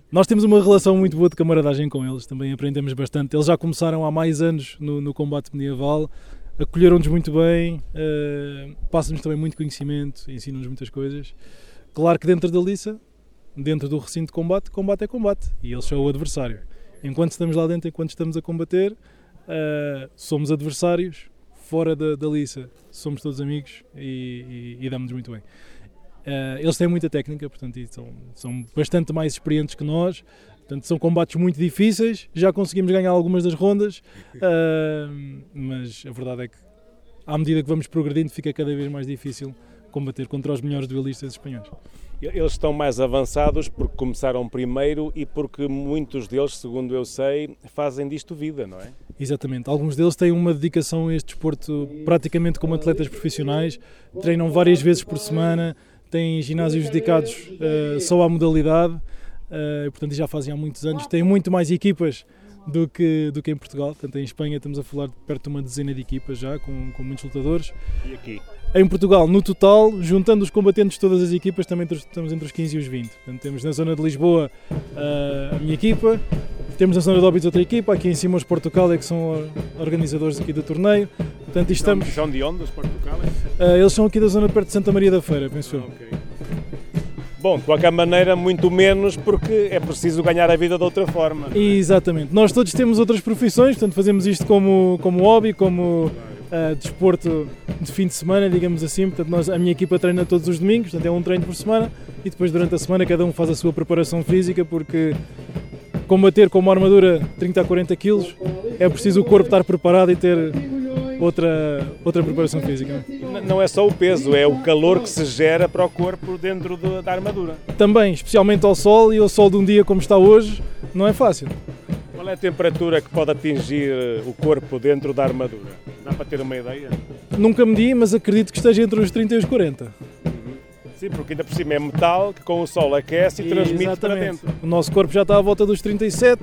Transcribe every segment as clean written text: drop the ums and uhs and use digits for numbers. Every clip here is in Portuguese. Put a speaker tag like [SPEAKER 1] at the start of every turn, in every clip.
[SPEAKER 1] Nós temos uma relação muito boa de camaradagem com eles, também aprendemos bastante. Eles já começaram há mais anos no combate medieval, acolheram-nos muito bem, passam-nos também muito conhecimento, ensinam-nos muitas coisas. Claro que dentro da liça, dentro do recinto de combate, combate é combate e eles são o adversário. Enquanto estamos lá dentro, enquanto estamos a combater, somos adversários. Fora da liça, somos todos amigos e damos-nos muito bem. Eles têm muita técnica, portanto, são bastante mais experientes que nós. Portanto, são combates muito difíceis. Já conseguimos ganhar algumas das rondas, mas a verdade é que, à medida que vamos progredindo, fica cada vez mais difícil combater contra os melhores duelistas espanhóis.
[SPEAKER 2] Eles estão mais avançados porque começaram primeiro e porque muitos deles, segundo eu sei, fazem disto vida, não é?
[SPEAKER 1] Exatamente. Alguns deles têm uma dedicação a este desporto praticamente como atletas profissionais, treinam várias vezes por semana, têm ginásios dedicados só à modalidade, portanto já fazem há muitos anos. Têm muito mais equipas do que em Portugal. Portanto, em Espanha estamos a falar de perto de uma dezena de equipas já, com muitos lutadores.
[SPEAKER 2] E aqui?
[SPEAKER 1] Em Portugal, no total, juntando os combatentes de todas as equipas, também estamos entre os 15 e os 20. Portanto, temos na zona de Lisboa a minha equipa, temos na zona de Óbidos outra equipa, aqui em cima os Portugal, que são organizadores aqui do torneio. Portanto, estamos...
[SPEAKER 2] São de onde os Portugal?
[SPEAKER 1] Eles são aqui da zona perto de Santa Maria da Feira, penso eu.
[SPEAKER 2] Okay. Bom, de qualquer maneira, muito menos, porque é preciso ganhar a vida de outra forma.
[SPEAKER 1] Exatamente. Nós todos temos outras profissões, portanto fazemos isto como hobby, como desporto de fim de semana, digamos assim. Portanto, a minha equipa treina todos os domingos, portanto é um treino por semana, e depois durante a semana cada um faz a sua preparação física, porque combater com uma armadura de 30 a 40 kg é preciso o corpo estar preparado e ter outra preparação física.
[SPEAKER 2] Não é só o peso, é o calor que se gera para o corpo dentro da armadura.
[SPEAKER 1] Também, especialmente ao sol, e ao sol de um dia como está hoje, não é fácil.
[SPEAKER 2] Qual é a temperatura que pode atingir o corpo dentro da armadura? Dá para ter uma ideia?
[SPEAKER 1] Nunca medi, mas acredito que esteja entre os 30 e os 40.
[SPEAKER 2] Sim, porque ainda por cima é metal, que com o sol aquece e transmite para dentro.
[SPEAKER 1] O nosso corpo já está à volta dos 37.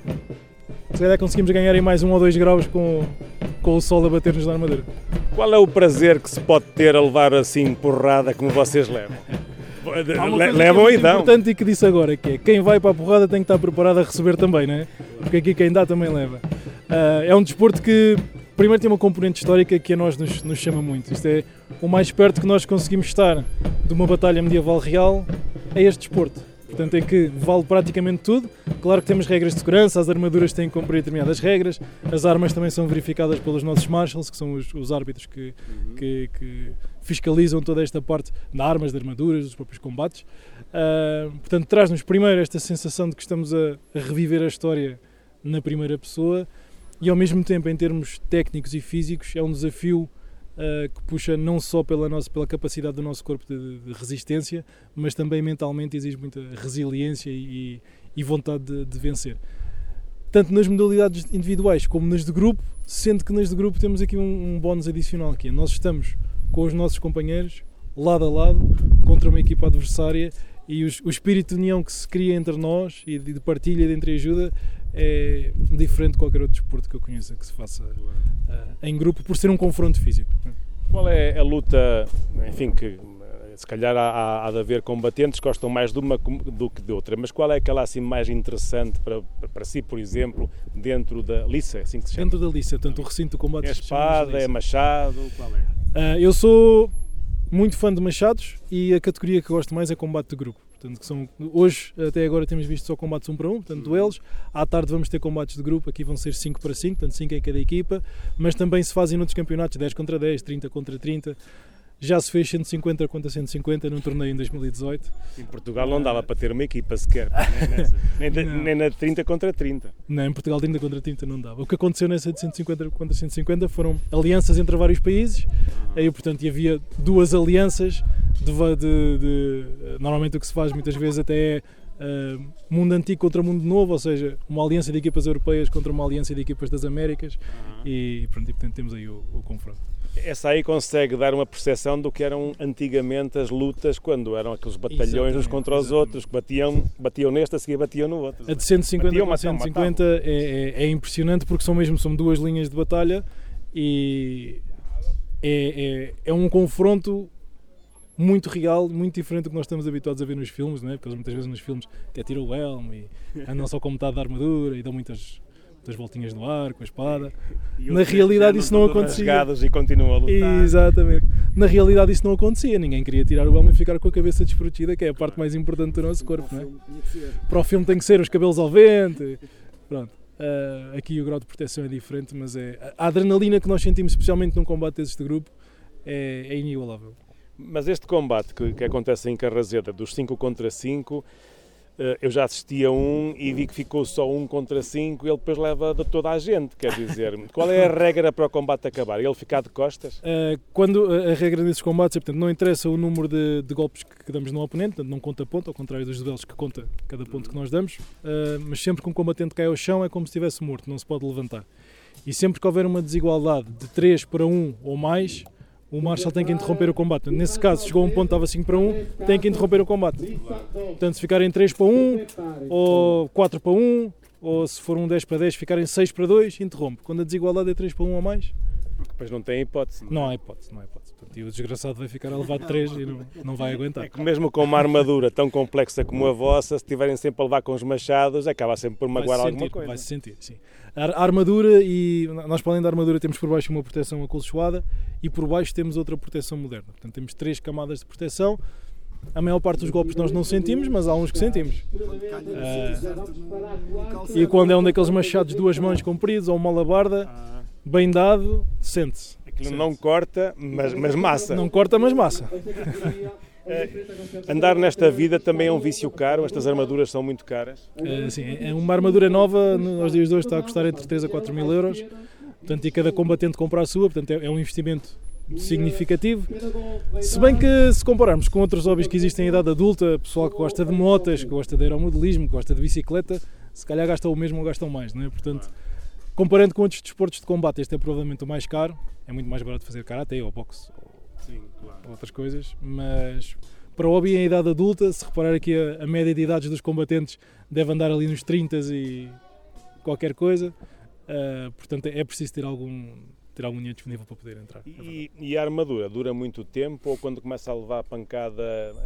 [SPEAKER 1] Se calhar conseguimos ganhar em mais 1 ou 2 graus com o sol a bater-nos na armadura.
[SPEAKER 2] Qual é o prazer que se pode ter a levar assim porrada como vocês levam? Levam e dão.
[SPEAKER 1] O importante e que disse agora, que é quem vai para a porrada tem que estar preparado a receber também, não é? Porque aqui quem dá também leva. É um desporto que primeiro tem uma componente histórica que a nós nos chama muito. Isto é o mais perto que nós conseguimos estar de uma batalha medieval real, é este desporto. Portanto, em que vale praticamente tudo. Claro que temos regras de segurança, as armaduras têm que cumprir determinadas regras, as armas também são verificadas pelos nossos marshals, que são os árbitros que fiscalizam toda esta parte de armas, de armaduras, dos próprios combates. Portanto, traz-nos primeiro esta sensação de que estamos a reviver a história na primeira pessoa e, ao mesmo tempo, em termos técnicos e físicos, é um desafio que puxa não só pela capacidade do nosso corpo de resistência, mas também mentalmente exige muita resiliência e vontade de vencer. Tanto nas modalidades individuais como nas de grupo, sendo que nas de grupo temos aqui um bónus adicional, que é nós estamos com os nossos companheiros, lado a lado, contra uma equipa adversária, e o espírito de união que se cria entre nós e de partilha, de entreajuda, é diferente de qualquer outro desporto que eu conheça que se faça em grupo, por ser um confronto físico.
[SPEAKER 2] Qual é a luta, enfim, que se calhar há de haver combatentes que gostam mais de uma do que de outra, mas qual é aquela assim mais interessante para si, por exemplo, dentro da liça, assim que se chama?
[SPEAKER 1] Dentro da liça, tanto o recinto do combate...
[SPEAKER 2] É espada, é machado, qual é?
[SPEAKER 1] Eu sou muito fã de machados e a categoria que gosto mais é combate de grupo. Portanto, que são, hoje, até agora, temos visto só combates 1 para 1, portanto, duelos. À tarde vamos ter combates de grupo, aqui vão ser 5 para 5, portanto, 5 em cada equipa, mas também se fazem noutros campeonatos, 10 contra 10, 30 contra 30. Já se fez 150 contra 150 num torneio em 2018.
[SPEAKER 2] Em Portugal não dava para ter uma equipa sequer, nem na 30 contra 30.
[SPEAKER 1] Não, em Portugal 30 contra 30 não dava. O que aconteceu nessa de 150 contra 150 foram alianças entre vários países, aí, portanto, havia 2 alianças, normalmente o que se faz muitas vezes até é mundo antigo contra mundo novo, ou seja, uma aliança de equipas europeias contra uma aliança de equipas das Américas, e portanto temos aí o confronto.
[SPEAKER 2] Essa aí consegue dar uma percepção do que eram antigamente as lutas, quando eram aqueles batalhões uns contra os outros, que batiam neste, a seguir batiam no outro.
[SPEAKER 1] A de 150 contra 150 é impressionante, porque são 2 linhas de batalha e é um confronto muito real, muito diferente do que nós estamos habituados a ver nos filmes, não é? Porque eles muitas vezes nos filmes até tiram o elmo e andam só com metade da armadura e dão muitas voltinhas no ar com a espada. Na realidade isso não acontecia.
[SPEAKER 2] E continuam a lutar.
[SPEAKER 1] Exatamente. Na realidade isso não acontecia. Ninguém queria tirar o elmo e ficar com a cabeça desprotegida, que é a parte mais importante do nosso corpo, não é? Para o filme tem que ser os cabelos ao vento. Pronto. Aqui o grau de proteção é diferente, mas a adrenalina que nós sentimos, especialmente num combate deste grupo, é inigualável.
[SPEAKER 2] Mas este combate que acontece em Carrazeda, dos 5 contra 5, eu já assisti a um e vi que ficou só 1 contra 5 e ele depois leva de toda a gente, quer dizer, qual é a regra para o combate acabar? Ele ficar de costas?
[SPEAKER 1] Quando a regra desses combates é, portanto, não interessa o número de golpes que damos no oponente, portanto, não conta ponto, ao contrário dos duelos que conta cada ponto que nós damos, mas sempre que um combatente cai ao chão é como se estivesse morto, não se pode levantar. E sempre que houver uma desigualdade de 3 para 1 ou mais, o Marshall tem que interromper o combate. Nesse caso, chegou a um ponto, estava 5 para 1, tem que interromper o combate. Portanto, se ficarem 3 para 1, ou 4 para 1, ou se for um 10 para 10, ficarem 6 para 2, interrompe. Quando a desigualdade é 3 para 1 ou mais...
[SPEAKER 2] Porque depois não tem hipótese.
[SPEAKER 1] Não há hipótese. Portanto, e o desgraçado vai ficar a levar de 3 e não vai aguentar.
[SPEAKER 2] É que mesmo com uma armadura tão complexa como a vossa, se estiverem sempre a levar com os machados, acaba sempre por magoar alguma coisa.
[SPEAKER 1] Vai-se sentir, sim. A armadura, e nós para além da armadura temos por baixo uma proteção acolchoada e por baixo temos outra proteção moderna. Portanto, temos 3 camadas de proteção. A maior parte dos golpes nós não sentimos, mas há uns que sentimos. E quando é um daqueles machados de 2 mãos compridos ou uma alabarda, bem dado, sente-se.
[SPEAKER 2] Aquilo não corta, mas massa.
[SPEAKER 1] Não corta, mas massa.
[SPEAKER 2] Andar nesta vida também é um vício caro, estas armaduras são muito caras.
[SPEAKER 1] Sim, uma armadura nova, nos dias de hoje, está a custar entre 3 a 4 mil euros. Portanto, e cada combatente compra a sua, portanto é um investimento significativo. Se bem que, se compararmos com outros hobbies que existem em idade adulta, pessoal que gosta de motas, que gosta de aeromodelismo, que gosta de bicicleta, se calhar gastam o mesmo ou gastam mais, não é? Portanto, comparando com outros desportos de combate, este é provavelmente o mais caro. É muito mais barato fazer karate ou boxe ou outras coisas, mas para o hobby em idade adulta, se reparar aqui a média de idades dos combatentes deve andar ali nos 30 e qualquer coisa, portanto é preciso ter algum dinheiro disponível para poder entrar.
[SPEAKER 2] E a armadura dura muito tempo ou quando começa a levar a pancada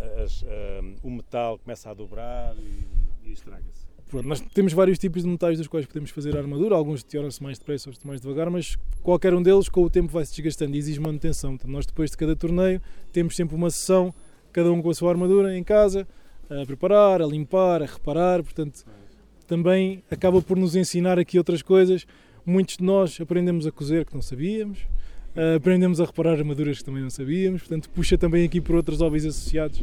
[SPEAKER 2] o metal começa a dobrar e estraga-se?
[SPEAKER 1] Pronto, nós temos vários tipos de metais dos quais podemos fazer a armadura, alguns deterioram-se mais depressa, outros mais devagar, mas qualquer um deles com o tempo vai-se desgastando e exige manutenção. Portanto, nós depois de cada torneio temos sempre uma sessão, cada um com a sua armadura em casa, a preparar, a limpar, a reparar, portanto também acaba por nos ensinar aqui outras coisas. Muitos de nós aprendemos a cozer que não sabíamos, aprendemos a reparar armaduras que também não sabíamos, portanto puxa também aqui por outros hobbies associados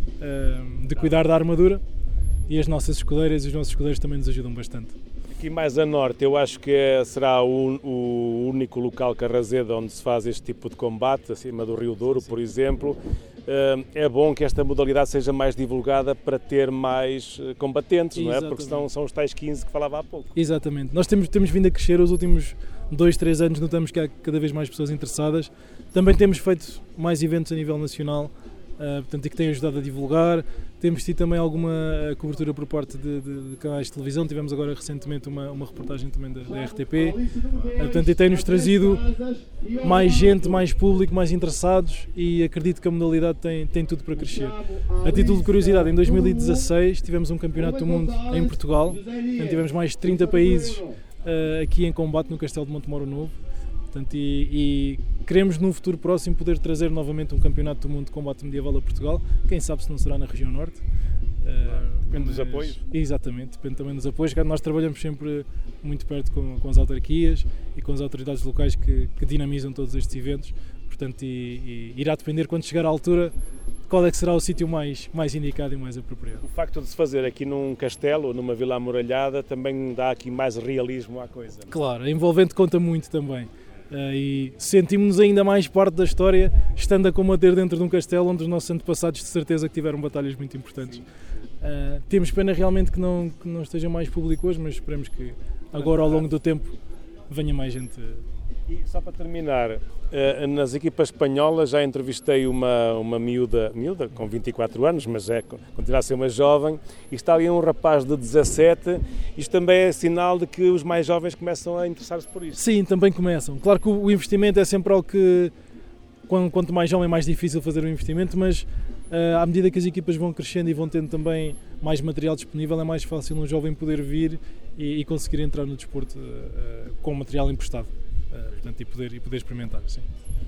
[SPEAKER 1] de cuidar da armadura. E as nossas escudeiras e os nossos escudeiros também nos ajudam bastante.
[SPEAKER 2] Aqui mais a norte, eu acho que será o único local Carrazeda onde se faz este tipo de combate, acima do Rio Douro, por exemplo. É bom que esta modalidade seja mais divulgada para ter mais combatentes, não é? Porque são os tais 15 que falava há pouco.
[SPEAKER 1] Exatamente. Nós temos vindo a crescer os últimos 2, 3 anos, notamos que há cada vez mais pessoas interessadas. Também temos feito mais eventos a nível nacional, portanto, e que tem ajudado a divulgar. Temos tido também alguma cobertura por parte de canais de televisão. Tivemos agora recentemente uma reportagem também da RTP. Portanto, e tem-nos trazido mais gente, mais público, mais interessados e acredito que a modalidade tem tudo para crescer. A título de curiosidade, em 2016 tivemos um campeonato do mundo em Portugal. Portanto, tivemos mais de 30 países aqui em combate no Castelo de Montemoro Novo. Portanto, e queremos num futuro próximo poder trazer novamente um campeonato do mundo de combate medieval a Portugal. Quem sabe se não será na região norte.
[SPEAKER 2] Depende dos apoios.
[SPEAKER 1] Exatamente, depende também dos apoios. Nós trabalhamos sempre muito perto com as autarquias e com as autoridades locais que dinamizam todos estes eventos. Portanto, e irá depender quando chegar à altura qual é que será o sítio mais indicado e mais apropriado.
[SPEAKER 2] O facto de se fazer aqui num castelo ou numa vila amuralhada também dá aqui mais realismo à coisa. Não?
[SPEAKER 1] Claro, a envolvente conta muito também. E sentimos-nos ainda mais parte da história estando a combater dentro de um castelo onde os nossos antepassados de certeza que tiveram batalhas muito importantes. Temos pena realmente que não esteja mais público hoje, mas esperemos que agora ao longo do tempo venha mais gente.
[SPEAKER 2] E só para terminar, nas equipas espanholas já entrevistei uma miúda com 24 anos, mas continua a ser uma jovem, e está ali um rapaz de 17, isto também é sinal de que os mais jovens começam a interessar-se por isto.
[SPEAKER 1] Sim, também começam. Claro que o investimento é sempre algo que quanto mais jovem, mais difícil fazer o investimento, mas à medida que as equipas vão crescendo e vão tendo também mais material disponível, é mais fácil um jovem poder vir e conseguir entrar no desporto com material emprestado, portanto, e poder experimentar. Sim.